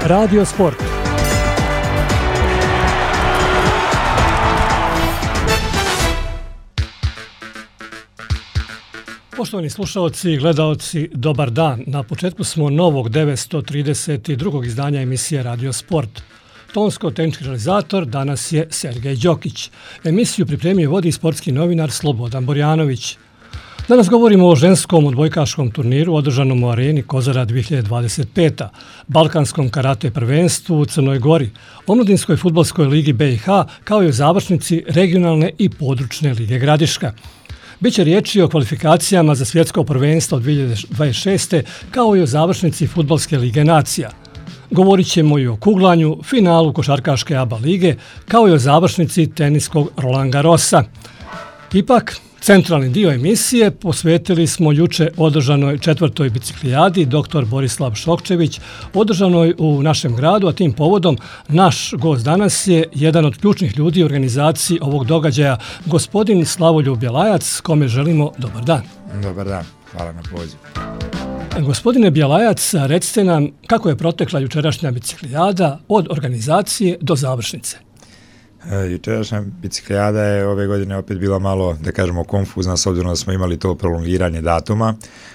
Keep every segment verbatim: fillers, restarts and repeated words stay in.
Radio Sport. Poštovani slušalci i gledaoci, dobar dan. Na početku smo novog devetsto trideset drugog izdanja emisije Radio Sport. Tonsko-tehnički realizator danas je Sergej Đokić. Emisiju pripremio i vodi sportski novinar Slobodan Borjanović. Danas govorimo o ženskom odbojkaškom turniru održanom u areni Kozara dvije hiljade dvadeset peta, Balkanskom karate prvenstvu u Crnoj Gori, Omladinskoj fudbalskoj ligi B i H, kao i o završnici regionalne i područne lige Gradiška. Biće riječi o kvalifikacijama za svjetsko prvenstvo dvije hiljade dvadeset šeste kao i o završnici fudbalske lige nacija. Govorit ćemo i o kuglanju, finalu košarkaške A B A lige, kao i o završnici teniskog Roland Garrosa. Ipak, centralni dio emisije posvetili smo juče održanoj četvrtoj biciklijadi doktor Borislav Šokčević, održanoj u našem gradu, a tim povodom naš gost danas je jedan od ključnih ljudi u organizaciji ovog događaja, gospodin Slavoljub Bjelajac, kome želimo dobar dan. Dobar dan, hvala na pozivu. Gospodine Bjelajac, recite nam kako je protekla jučerašnja biciklijada od organizacije do završnice. Jučerašnja biciklijada je ove godine opet bila malo, da kažemo, konfuzna, s obzirom da smo imali to prolongiranje datuma.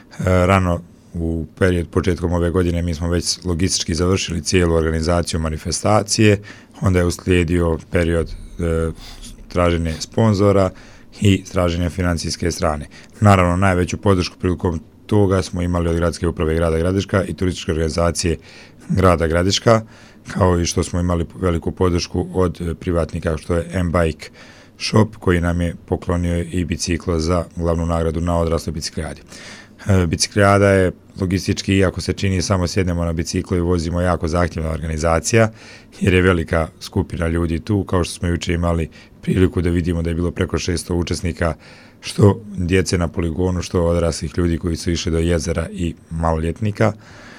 Rano u period početkom ove godine mi smo već logistički završili cijelu organizaciju manifestacije, onda je uslijedio period e, traženja sponzora i traženja financijske strane. Naravno, najveću podršku prilikom toga smo imali od gradske uprave grada Gradiška i turističke organizacije grada Gradiška, kao i što smo imali veliku podršku od privatnika što je M-Bike Shop, koji nam je poklonio i biciklo za glavnu nagradu na odrasloj biciklijadi. E, biciklijada je logistički, iako se čini samo sjednemo na biciklo i vozimo, jako zahtjevna organizacija, jer je velika skupina ljudi tu, kao što smo jučer imali priliku da vidimo da je bilo preko šesto učesnika, što djece na poligonu, što odraslih ljudi koji su išli do jezera i maloljetnika.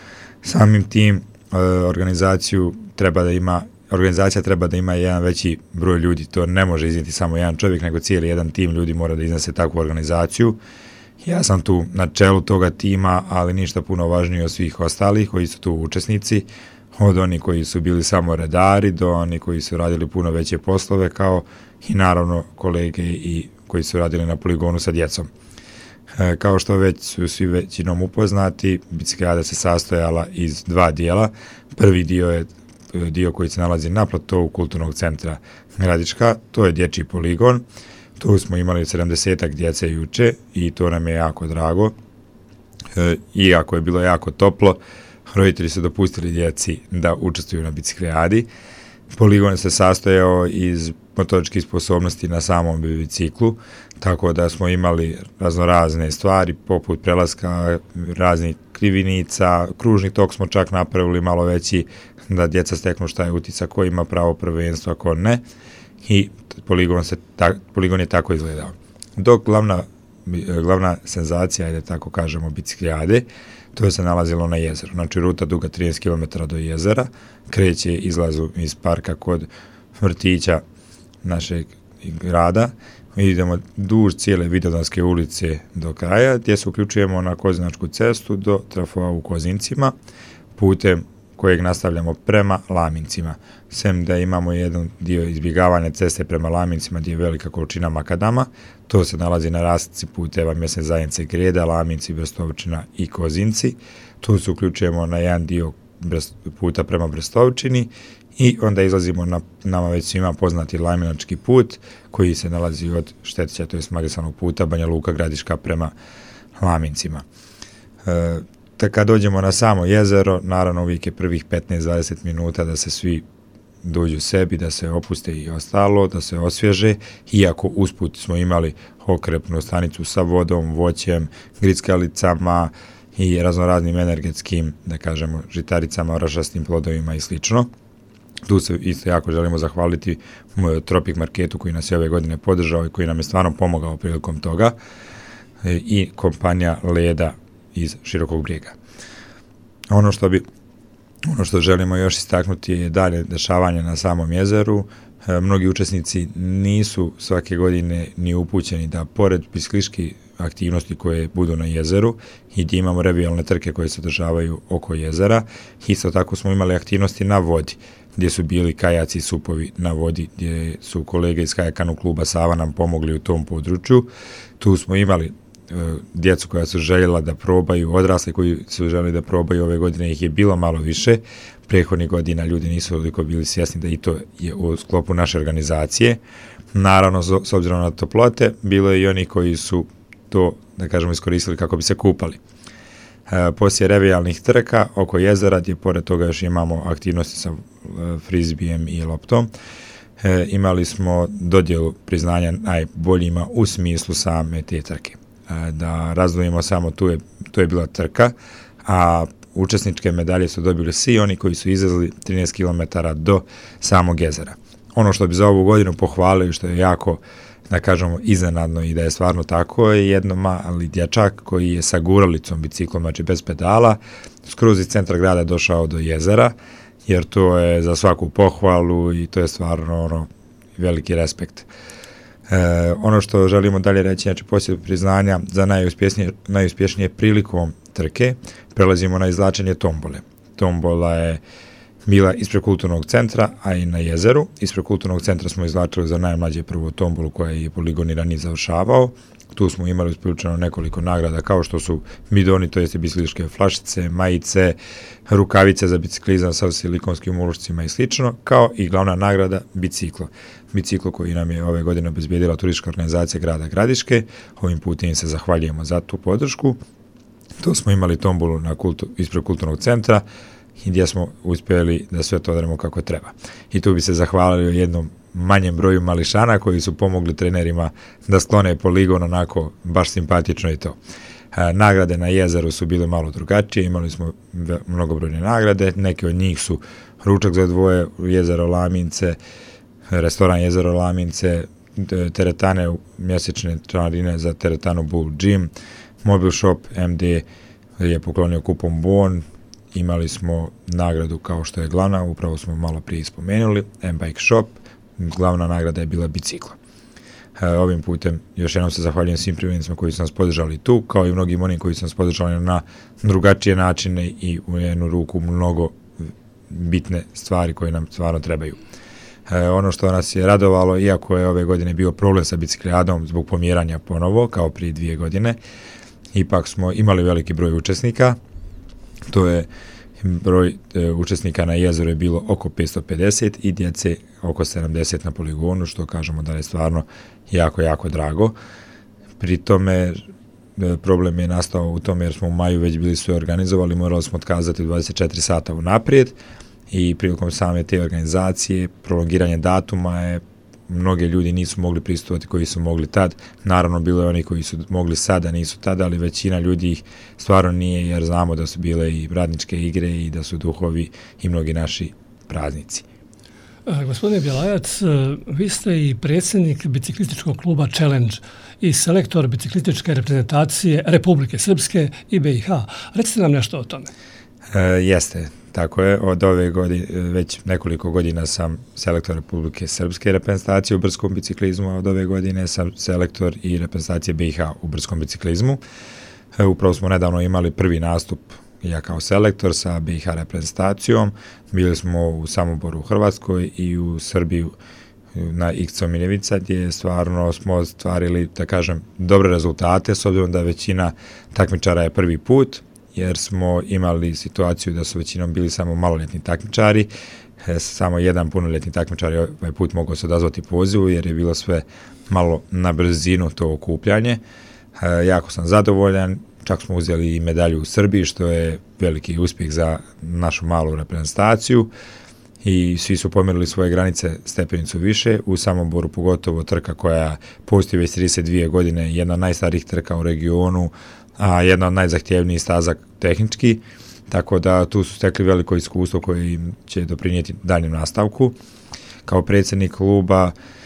Samim tim organizaciju treba da ima, organizacija treba da ima jedan veći broj ljudi, to ne može iznijeti samo jedan čovjek, nego cijeli jedan tim ljudi mora da iznese takvu organizaciju. Ja sam tu na čelu toga tima, ali ništa puno važnije od svih ostalih koji su tu učesnici, od oni koji su bili samo redari, do oni koji su radili puno veće poslove, kao i naravno kolege i koji su radili na poligonu sa djecom. E, kao što već su svi većinom upoznati, biciklijada se sastojala iz dva dijela. Prvi dio je dio koji se nalazi na platovu kulturnog centra Gradiška, to je dječji poligon. Tu smo imali sedamdesetak djece juče i to nam je jako drago. E, iako je bilo jako toplo, roditelji su dopustili djeci da učestvuju na biciklijadi. Poligon se sastojao iz motoričkih sposobnosti na samom biciklu, tako da smo imali raznorazne stvari poput prelaska raznih krivinica, kružni tok smo čak napravili malo veći da djeca steknu šta je utisak, ko ima pravo prvenstva, ko ne, i poligon, se, ta, poligon je tako izgledao. Dok glavna, glavna senzacija je, da tako kažemo, biciklijade, to se nalazilo na jezeru. Znači, ruta duga trinaest kilometara do jezera, kreće izlazu iz parka kod vrtića našeg grada. Mi idemo duž cijele Vidovdanske ulice do kraja, gdje se uključujemo na Kozinačku cestu do trafoa u Kozincima, putem kojeg nastavljamo prema Lamincima. Sem da imamo jedan dio izbjegavanja ceste prema Lamincima gdje je velika količina makadama, to se nalazi na rastici puteva mjesne zajednice Greda, Laminci, Brestovčina i Kozinci. Tu se uključujemo na jedan dio puta prema Brestovčini i onda izlazimo na nama već svima poznati Laminački put koji se nalazi od Štetića, to je magistralnog puta Banja Luka Gradiška prema Lamincima. E, kad dođemo na samo jezero, naravno uvijek je prvih petnaest do dvadeset minuta da se svi dođu sebi, da se opuste i ostalo, da se osvježe, iako usput smo imali okrepnu stanicu sa vodom, voćem, grickalicama i raznoraznim energetskim, da kažemo, žitaricama, orašastim plodovima i slično. Tu se isto jako želimo zahvaliti Tropik Marketu koji nas je ove godine podržao i koji nam je stvarno pomogao prilikom toga, i kompanija Leda iz Širokog Brijega. Ono što bi ono što želimo još istaknuti je dalje dešavanje na samom jezeru. E, mnogi učesnici nisu svake godine ni upućeni da pored biciklističkih aktivnosti koje budu na jezeru i gdje imamo revijalne trke koje se održavaju oko jezera. Isto tako smo imali aktivnosti na vodi, gdje su bili kajaci i supovi na vodi, gdje su kolege iz kajakanu kluba Sava nam pomogli u tom području. Tu smo imali e, djecu koja su željela da probaju, odrasli koji su željeli da probaju, ove godine ih je bilo malo više. Prethodnih godina ljudi nisu toliko bili svjesni da i to je u sklopu naše organizacije. Naravno, s obzirom na toplote, bilo je i oni koji su to, da kažemo, iskoristili kako bi se kupali. E, poslije revijalnih trka oko jezera, gdje pored toga još imamo aktivnosti sa e, frizbijem i loptom, e, imali smo dodjelu priznanja najboljima u smislu same te trke. E, da razdvojimo samo, tu je, tu je bila trka, a učesničke medalje su dobili svi oni koji su izlazili trinaest kilometara do samog jezera. Ono što bi za ovu godinu pohvalio, što je jako, da kažemo, iznenadno i da je stvarno tako, je jedno mali dječak koji je sa guralicom biciklom, znači bez pedala, skroz iz centra grada došao do jezera, jer to je za svaku pohvalu i to je stvarno ono, veliki respekt. E, ono što želimo dalje reći, znači poslije priznanja za najuspješnije, najuspješnije prilikom trke, prelazimo na izvlačenje tombole. Tombola je bila ispred kulturnog centra, a i na jezeru. Ispred kulturnog centra smo izvlačili za najmlađe prvu tombolu koja je poligon i ranije završavao. Tu smo imali uspječeno nekoliko nagrada kao što su bidoni, to jeste biciklističke flašice, majice, rukavice za biciklizam sa silikonskim ulošcima i slično, kao i glavna nagrada biciklo. Biciklo koji nam je ove godine obezbijedila turistička organizacija grada Gradiške. Ovim putem im se zahvaljujemo za tu podršku. Tu smo imali tombolu na kultu, ispred kulturnog centra i gdje smo uspjeli da sve to odradimo kako treba. I tu bi se zahvalili jednom manjem broju mališana koji su pomogli trenerima da sklone poligon onako baš simpatično i to. E, nagrade na jezeru su bile malo drugačije, imali smo mnogobrojne nagrade, neke od njih su ručak za dvoje u jezero Lamince, restoran jezero Lamince, teretane mjesečne članarine za teretanu Bull Gym, Mobil Shop M D je poklonio kupon bon, imali smo nagradu kao što je glavna, upravo smo malo prije spomenuli, M-Bike Shop, glavna nagrada je bila bicikla. E, ovim putem još jednom se zahvaljujem svim privrednicima koji su nas podržali tu, kao i mnogim onim koji su nas podržali na drugačije načine i u jednu ruku mnogo bitne stvari koje nam stvarno trebaju. E, ono što nas je radovalo, iako je ove godine bio problem sa biciklijadom zbog pomjeranja ponovo, kao prije dvije godine, ipak smo imali veliki broj učesnika. To je broj e, učesnika na jezeru je bilo oko petsto pedeset i djece oko sedamdeset na poligonu, što kažemo da je stvarno jako, jako drago. Pri tome e, problem je nastao u tome jer smo u maju već bili sve organizovali, morali smo otkazati dvadeset četiri sata unaprijed i prilikom same te organizacije, prolongiranje datuma je, mnoge ljudi nisu mogli prisustvovati koji su mogli tad. Naravno, bilo je oni koji su mogli sada, nisu tada, ali većina ljudi ih stvarno nije, jer znamo da su bile i radničke igre i da su duhovi i mnogi naši praznici. E, gospodine Bjelajac, vi ste i predsjednik biciklističkog kluba Challenge i selektor biciklističke reprezentacije Republike Srpske i B i H. Recite nam nešto o tome. E, jeste. Tako je, od ove godine, već nekoliko godina sam selektor Republike Srpske reprezentacije u brskom biciklizmu, a od ove godine sam selektor i reprezentacije B i H u brskom biciklizmu. E, upravo smo nedavno imali prvi nastup, ja kao selektor sa B i H reprezentacijom. Bili smo u Samoboru u Hrvatskoj i u Srbiji na Ikco Miljevica, gdje stvarno smo ostvarili, da kažem, dobre rezultate, s obzirom da većina takmičara je prvi put, jer smo imali situaciju da su većinom bili samo maloljetni takmičari, samo jedan punoljetni takmičar je ovaj put mogao se odazvati pozivu, jer je bilo sve malo na brzinu to okupljanje. E, jako sam zadovoljan, čak smo uzeli i medalju u Srbiji, što je veliki uspjeh za našu malu reprezentaciju i svi su pomjerili svoje granice stepenicu više, u Samoboru pogotovo trka koja postoji već trideset dvije godine, jedna od najstarijih trka u regionu, a jedna od najzahtjevnijih staza tehnički, tako da tu su stekli veliko iskustvo koje im će doprinijeti daljem nastavku. Kao predsjednik kluba,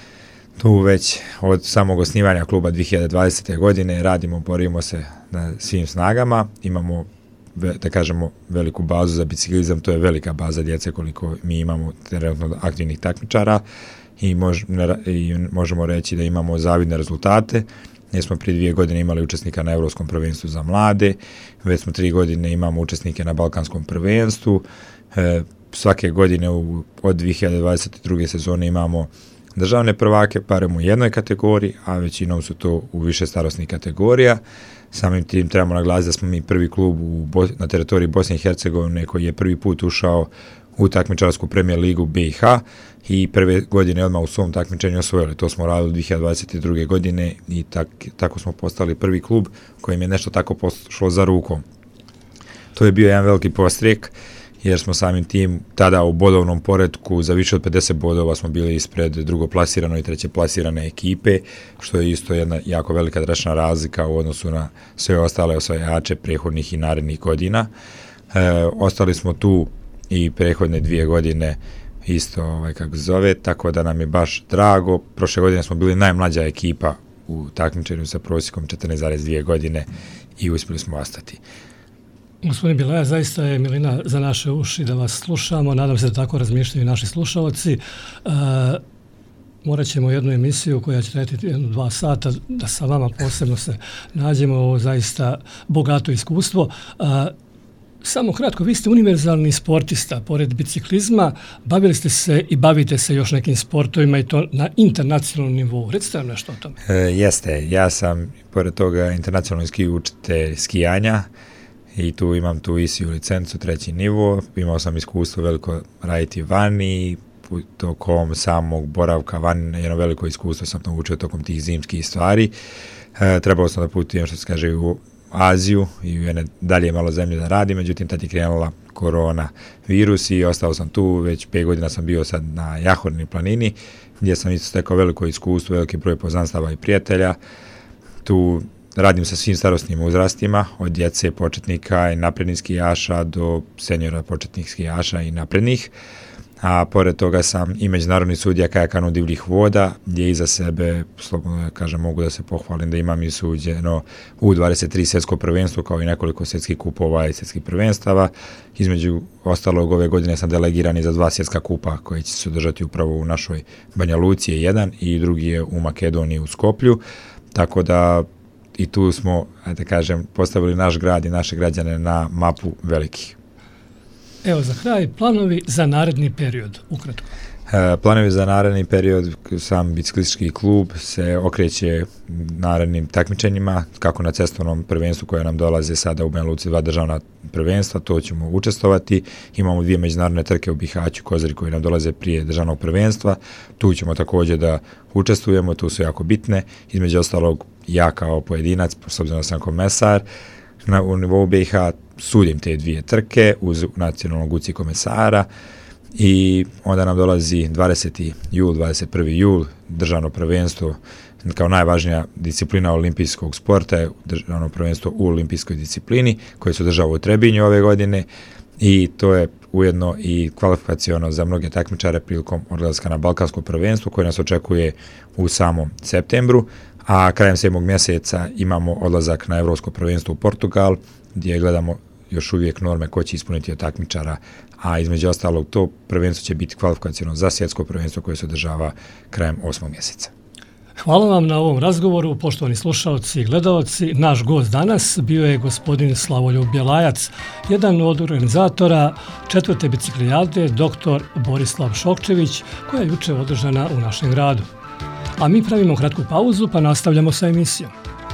tu već od samog osnivanja kluba dvije hiljade dvadesete. godine radimo, borimo se na svim snagama, imamo, da kažemo, veliku bazu za biciklizam, to je velika baza djece koliko mi imamo trenutno aktivnih takmičara i, mož, i možemo reći da imamo zavidne rezultate. gdje smo prije dvije godine imali učesnika na Evropskom prvenstvu za mlade, već smo tri godine imamo učesnike na Balkanskom prvenstvu, e, svake godine u, od dvije hiljade dvadeset druge sezone imamo državne prvake, barem u jednoj kategoriji, a većinom su to u više starosnih kategorija. Samim tim trebamo naglasiti da smo mi prvi klub u, na teritoriji Bosne i Hercegovine koji je prvi put ušao u takmičarsku premijer ligu B i H i prve godine odmah u svom takmičenju osvojili. To smo radili dvije hiljade dvadeset druge godine i tak, tako smo postali prvi klub kojim je nešto tako pošlo za rukom. To je bio jedan veliki postrijek jer smo samim tim tada u bodovnom poretku za više od pedeset bodova smo bili ispred drugoplasirane i treće plasirane ekipe, što je isto jedna jako velika drastična razlika u odnosu na sve ostale osvajače prethodnih i narednih godina. E, ostali smo tu i prethodne dvije godine isto, ovaj, kako se zove, tako da nam je baš drago. Prošle godine smo bili najmlađa ekipa u takmičenju sa prosjekom četrnaest zarez dvije godine i uspjeli smo ostati. Gospodin Bilaja, zaista je milina za naše uši da vas slušamo, nadam se da tako razmišljaju i naši slušalci. E, morat ćemo jednu emisiju koja će trajati jedno, dva sata, da sa vama posebno se nađemo o zaista bogato iskustvo. E, samo kratko, vi ste univerzalni sportista, pored biciklizma, bavili ste se i bavite se još nekim sportovima i to na internacionalnom nivou. Recite nam nešto o tome. E, jeste, ja sam pored toga internacionalni ski učitelj skijanja, i tu imam tu I S I U licencu, treći nivo, imao sam iskustvo veliko raditi vani, tokom samog boravka vani, jedno veliko iskustvo sam naučio tokom tih zimskih stvari. E, trebao sam da putujem, što se kaže, u Aziju i u jedne dalje malo zemlje da radim, međutim tad je krenula korona virus i ostao sam tu, već pet godina sam bio sad na Jahorni planini, gdje sam isto stekao veliko iskustvo, veliki broj poznanstava i prijatelja. Tu radim sa svim starostnim uzrastima, od djece početnika i naprednih skijaša do seniora početnih skijaša i naprednih. A pored toga sam i međunarodni sudija kajakanu divljih voda, gdje iza sebe, slobodno da kažem, mogu da se pohvalim da imam i suđeno U dvadeset tri svjetsko prvenstvo kao i nekoliko svjetskih kupova i svjetskih prvenstava. Između ostalog ove godine sam delegiran i za dva svjetska kupa koji će se održati upravo u našoj Banja Luci je jedan i drugi je u Makedoniji u Skoplju. Tako da i tu smo, ajde kažem, postavili naš grad i naše građane na mapu velikih. Evo, za kraj, planovi za naredni period, ukratko. E, planovi za naredni period, sam biciklistički klub se okreće narednim takmičenjima, kako na cestovnom prvenstvu koje nam dolaze sada u Banja Luci, dva državna prvenstva, to ćemo učestvovati. Imamo dvije međunarodne trke u Bihaću, Kozari koji nam dolaze prije državnog prvenstva, tu ćemo također da učestvujemo, tu su jako bitne, između ostalog ja kao pojedinac, s obzirom da sam komesar, na, u nivou B i H sudim te dvije trke uz nacionalnog U C I komesara i onda nam dolazi dvadeseti jul, dvadeset prvi jul, državno prvenstvo kao najvažnija disciplina olimpijskog sporta je državno prvenstvo u olimpijskoj disciplini koje se održava u Trebinju ove godine i to je ujedno i kvalifikaciono za mnoge takmičare prilikom odlaska na Balkansko prvenstvo koje nas očekuje u samom septembru, a krajem sedmog mjeseca imamo odlazak na Evropsko prvenstvo u Portugal gdje gledamo još uvijek norme ko će ispuniti od takmičara, a između ostalog to prvenstvo će biti kvalifikaciono za svjetsko prvenstvo koje se održava krajem osmog mjeseca. Hvala vam na ovom razgovoru, poštovani slušalci i gledalci. Naš gost danas bio je gospodin Slavoljub Bjelajac, jedan od organizatora četvrte biciklijade, doktor Borislav Šokčević, koja je juče održana u našem gradu. A mi pravimo kratku pauzu pa nastavljamo sa emisijom.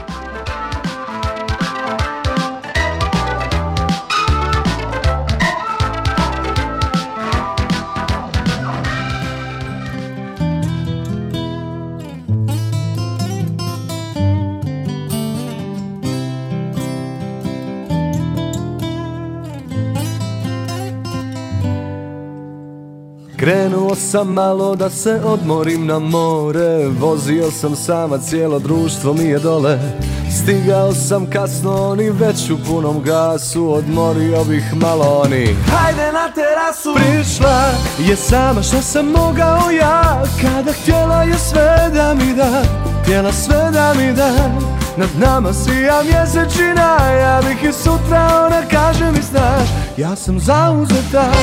Krenuo sam malo da se odmorim na more, vozio sam sama, cijelo društvo mi je dole. Stigao sam kasno, oni već u punom gasu, odmorio bih malo oni. Hajde na terasu! Prišla je sama što sam mogao ja, kada htjela je sve da mi da, htjela sve da mi da. Nad nama sija mjesečina, ja bih i sutra, ona kaže mi znaš, ja sam zauzeta.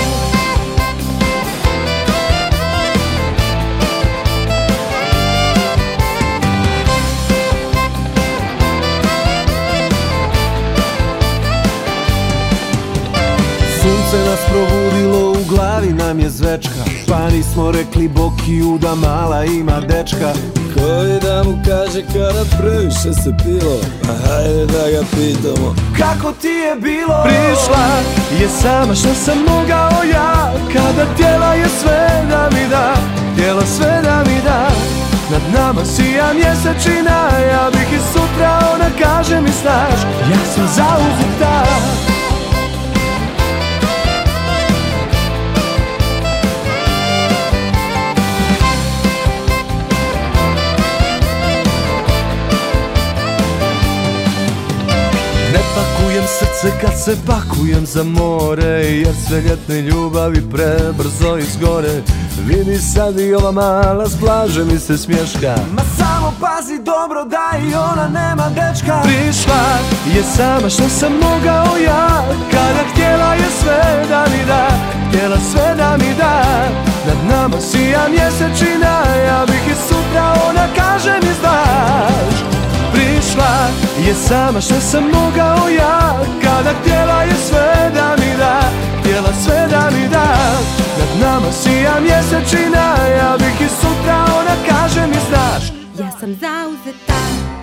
nas probudilo, u glavi nam je zvečka, pa nismo rekli Bokiju da mala ima dečka. Koji da mu kaže kada previše se pilo, a hajde da ga pitamo kako ti je bilo. Prišla je sama što sam mogao ja, kada htjela je sve da mi da, htjela sve da mi da. Nad nama sija mjesečina, ja bih i sutra, ona kaže mi znaš, ja sam zauzeta. Ne pakujem srce kad se pakujem za more, jer sve ljetne ljubavi prebrzo izgore. Vidi sad i ova mala s plaže mi se smješka, ma samo pazi dobro da i ona nema dečka. Prišla je sama što sam mogao ja, kada htjela je sve da mi da, htjela sve da mi da. Nad nama sija mjesečina, ja bih i sutra, ona kaže mi znaš. Prišla je sama što sam mogao ja, kada htjela je sve da mi da, htjela sve da mi da. Nad nama sija mjesečina, ja bih i sutra, ona kaže mi znaš, ja sam zauzeta.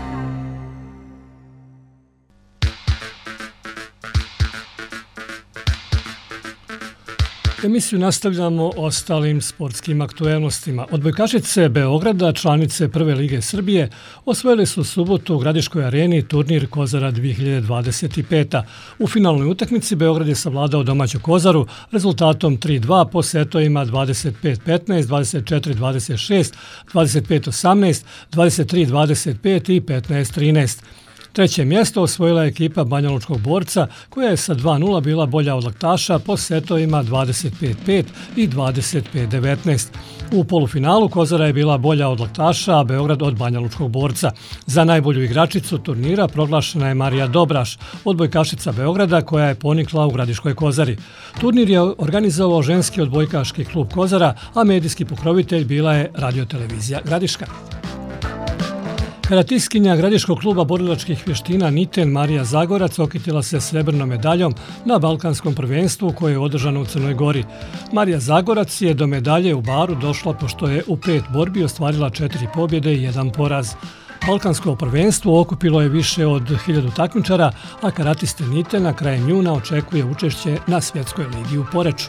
Emisiju nastavljamo ostalim sportskim aktuelnostima. Odbojkašice Beograda, članice Prve lige Srbije, osvojili su u subotu u Gradiškoj areni turnir Kozara dvije hiljade dvadeset pet. U finalnoj utakmici Beograd je savladao domaću Kozaru rezultatom tri dva po setovima dvadeset pet petnaest, dvadeset četiri dvadeset šest, dvadeset pet osamnaest, dvadeset tri dvadeset pet i petnaest trinaest. Treće mjesto osvojila je ekipa Banjalučkog Borca, koja je sa dva nula bila bolja od Laktaša po setovima dvadeset pet pet i dvadeset pet devetnaest. U polufinalu Kozara je bila bolja od Laktaša, a Beograd od Banjalučkog Borca. Za najbolju igračicu turnira proglašena je Marija Dobraš, odbojkašica Beograda, koja je ponikla u Gradiškoj Kozari. Turnir je organizovao ženski odbojkaški klub Kozara, a medijski pokrovitelj bila je radiotelevizija Gradiška. Karatistkinja Gradiškog kluba borilačkih vještina Niten Marija Zagorac okitila se srebrnom medaljom na Balkanskom prvenstvu koje je održano u Crnoj Gori. Marija Zagorac je do medalje u Baru došla pošto je u pet borbi ostvarila četiri pobjede i jedan poraz. Balkansko prvenstvo okupilo je više od hiljadu takmičara, a karatiste Nitena krajem juna očekuje učešće na Svjetskoj ligi u Poreču.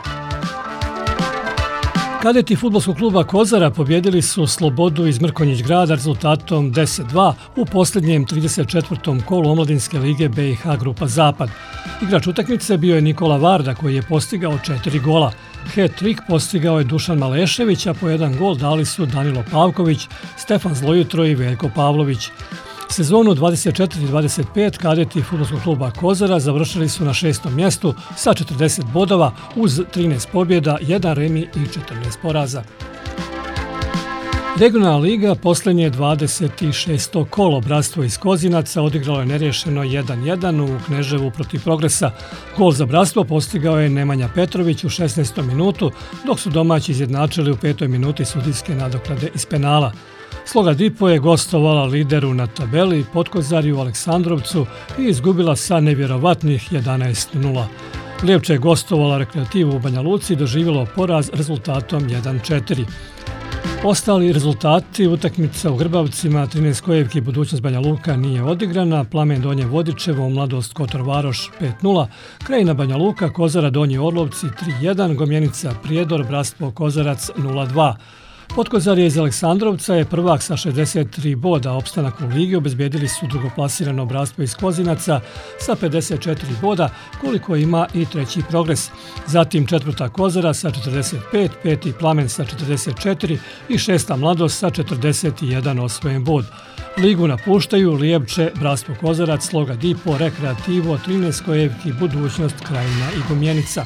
Kadeti fudbalskog kluba Kozara pobjedili su Slobodu iz Mrkonjić grada rezultatom deset dva u posljednjem trideset četvrtom kolu omladinske lige B i H Grupa Zapad. Igrač utakmice bio je Nikola Varda koji je postigao četiri gola. Hat-trik postigao je Dušan Malešević, a po jedan gol dali su Danilo Pavković, Stefan Zlojutro i Veljko Pavlović. Sezonu dvadeset četiri dvadeset pet kadeti fudbalskog kluba Kozara završili su na šestom mjestu sa četrdeset bodova uz trinaest pobjeda, jedan remi i četrnaest poraza. Regionalna liga posljednje dvadeset šesto kolo Bratstvo iz Kozinaca odigralo je nerješeno jedan jedan u Kneževu protiv Progresa. Gol za Bratstvo postigao je Nemanja Petrović u šesnaestom minutu, dok su domaći izjednačili u petoj minuti sudijske nadoknade iz penala. Sloga Dipo je gostovala lideru na tabeli Podkozarju u Aleksandrovcu i izgubila sa nevjerovatnih jedanaest nula. Lijevče je gostovala Rekreativu u Banja Luci i doživjelo poraz rezultatom jedan četiri. Ostali rezultati utakmica u Grbavcima, trinaest Kojevki budućnost Banja Luka nije odigrana, Plamen Donje Vodičevo, Mladost Kotor Varoš pet nula, Krajina Banja Luka, Kozara Donji Orlovci tri jedan, Gomjenica Prijedor, Bratstvo Kozarac nula dva. Podkozarje iz Aleksandrovca je prvak sa šezdeset tri boda, opstanak u ligi obezbedili su drugoplasirano Bratstvo iz Kozinaca sa pedeset četiri boda, koliko ima i treći Progres. Zatim četvrta Kozara sa četrdeset pet, peti Plamen sa četrdeset četiri i šesta Mladost sa četrdeset jedan osvojen bod. Ligu napuštaju Lijevče, Bratstvo Kozarac, Sloga Dipo, Rekreativo, trinaest Kojevki, Budućnost, Krajina i Gomjenica.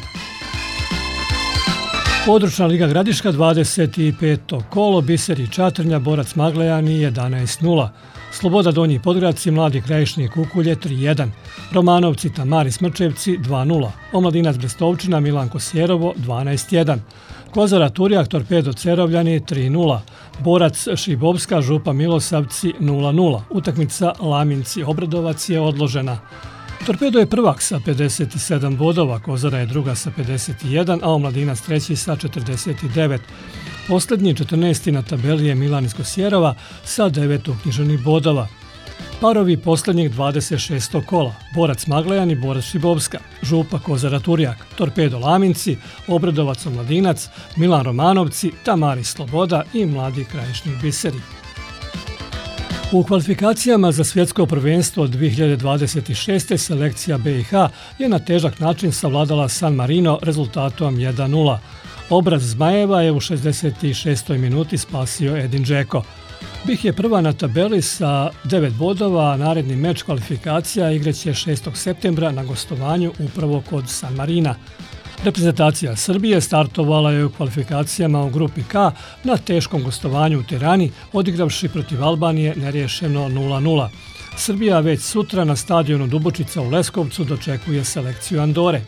Područna liga Gradiška dvadeset peto kolo, Biser i Čatrnja, Borac Maglejani jedanaest nula. Sloboda Donji Podgradci, Mladi Krajišnik Kukulje tri jedan. Romanovci Tamari Smrčevci dva nula. Omladinac Brestovčina Milanko Sjerovo dvanaest jedan. Kozara Turjak Torpedo Cerovljani tri nula. Borac Šibovska Župa Milosavci nula nula. Utakmica Laminci Obradovac je odložena. Torpedo je prvak sa pedeset sedam bodova, Kozara je druga sa pedeset jedan, a Omladinac treći sa četrdeset devet. Poslednji četrnaesti na tabeli je Milan iz Kosjerova sa devet uknjiženih bodova. Parovi poslednjeg dvadeset šestog kola, Borac Maglajan i Borac Šibovska, Župa Kozara Turjak, Torpedo Laminci, Obradovac Omladinac, Milan Romanovci, Tamari Sloboda i Mladi Krajišnik Biseri. U kvalifikacijama za svjetsko prvenstvo dvije hiljade dvadeset šeste. selekcija B i H je na težak način savladala San Marino rezultatom jedan nula. Obraz Zmajeva je u šezdeset šestoj minuti spasio Edin Džeko. B i H je prva na tabeli sa devet bodova, a naredni meč kvalifikacija igraće šestog septembra na gostovanju upravo kod San Marina. Reprezentacija Srbije startovala je u kvalifikacijama u grupi K na teškom gostovanju u Tirani, odigravši protiv Albanije nerješeno nula nula. Srbija već sutra na stadionu Dubočica u Leskovcu dočekuje selekciju Andore.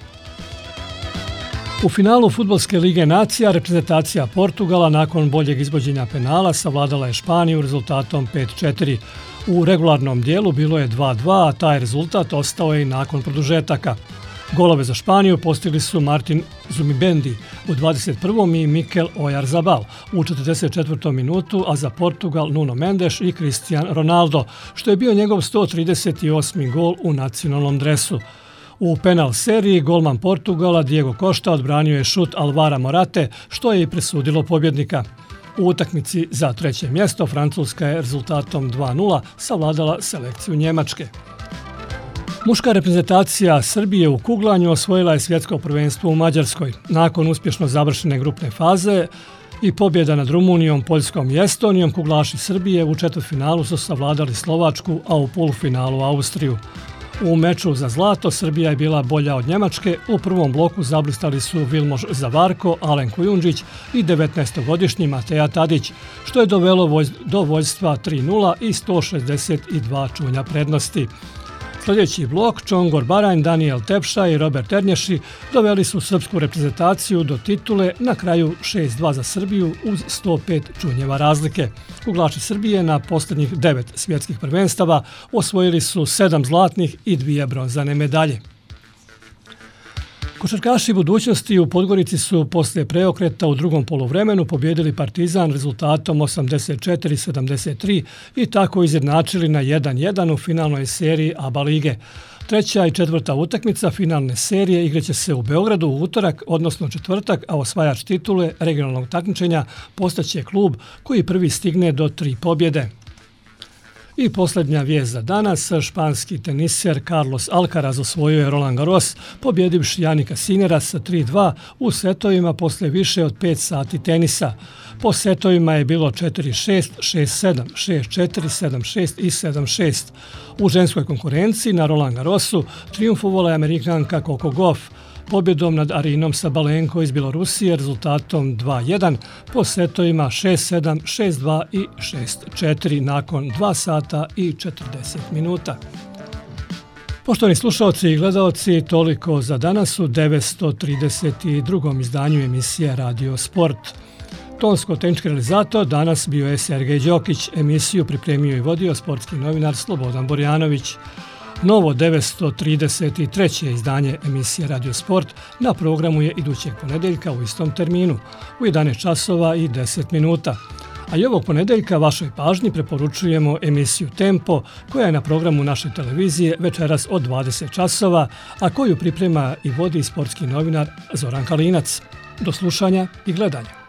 U finalu Fudbalske lige nacija reprezentacija Portugala nakon boljeg izvođenja penala savladala je Španiju rezultatom pet četiri. U regularnom dijelu bilo je dva dva, a taj rezultat ostao je i nakon produžetaka. Golove za Španiju postigli su Martin Zubimendi u dvadeset prvom i Mikel Oyarzabal u četrdeset četvrtom minutu, a za Portugal Nuno Mendes i Cristiano Ronaldo, što je bio njegov sto trideset osmi gol u nacionalnom dresu. U penal seriji golman Portugala Diego Costa odbranio je šut Alvara Morate, što je i presudilo pobjednika. U utakmici za treće mjesto Francuska je rezultatom dva nula savladala selekciju Njemačke. Muška reprezentacija Srbije u kuglanju osvojila je svjetsko prvenstvo u Mađarskoj. Nakon uspješno završene grupne faze i pobjeda nad Rumunijom, Poljskom i Estonijom, kuglaši Srbije u četvrtfinalu su savladali Slovačku, a u polufinalu Austriju. U meču za zlato Srbija je bila bolja od Njemačke. U prvom bloku zablistali su Vilmoš Zavarko, Alen Kujundžić i devetnaestogodišnji Mateja Tadić, što je dovelo do vođstva tri nula i sto šezdeset dva čunja prednosti. Sljedeći blok, Čongor Baranj, Daniel Tepša i Robert Ernješi doveli su srpsku reprezentaciju do titule, na kraju šest dva za Srbiju uz sto pet čunjeva razlike. Kuglaši Srbije na posljednjih devet svjetskih prvenstava osvojili su sedam zlatnih i dvije bronzane medalje. Košarkaši budućnosti u Podgorici su poslije preokreta u drugom poluvremenu pobjedili Partizan rezultatom osamdeset četiri sedamdeset tri i tako izjednačili na jedan jedan u finalnoj seriji A B A lige. Treća i četvrta utakmica finalne serije igraće se u Beogradu u utorak, odnosno četvrtak, a osvajač titule regionalnog takmičenja postaće klub koji prvi stigne do tri pobjede. I posljednja vijest za danas, španski teniser Carlos Alcaraz osvojio je Roland Garros, pobjedivši Janika Sinera sa tri dva u setovima posle više od pet sati tenisa. Po setovima je bilo četiri šest, šest sedam, šest četiri, sedam šest i sedam šest. U ženskoj konkurenciji na Roland Garrosu trijumfovala je Amerikanka Coco Gauff pobjedom nad Arinom Sabalenko iz Bjelorusije rezultatom dva jedan po setovima šest sedam, šest dva i šest četiri nakon dva sata i četrdeset minuta. Poštovani slušalci i gledalci, toliko za danas u devetsto trideset drugom izdanju emisije Radio Sport. Tonsko-tehnički realizator danas bio je Sergej Đokić, emisiju pripremio i vodio sportski novinar Slobodan Borjanović. Novo devetsto trideset treće izdanje emisije Radio Sport na programu je idućeg ponedeljka u istom terminu, u jedanaest časova i deset minuta. A i ovog ponedeljka vašoj pažnji preporučujemo emisiju Tempo, koja je na programu naše televizije večeras od dvadeset časova, a koju priprema i vodi sportski novinar Zoran Kalinac. Do slušanja i gledanja.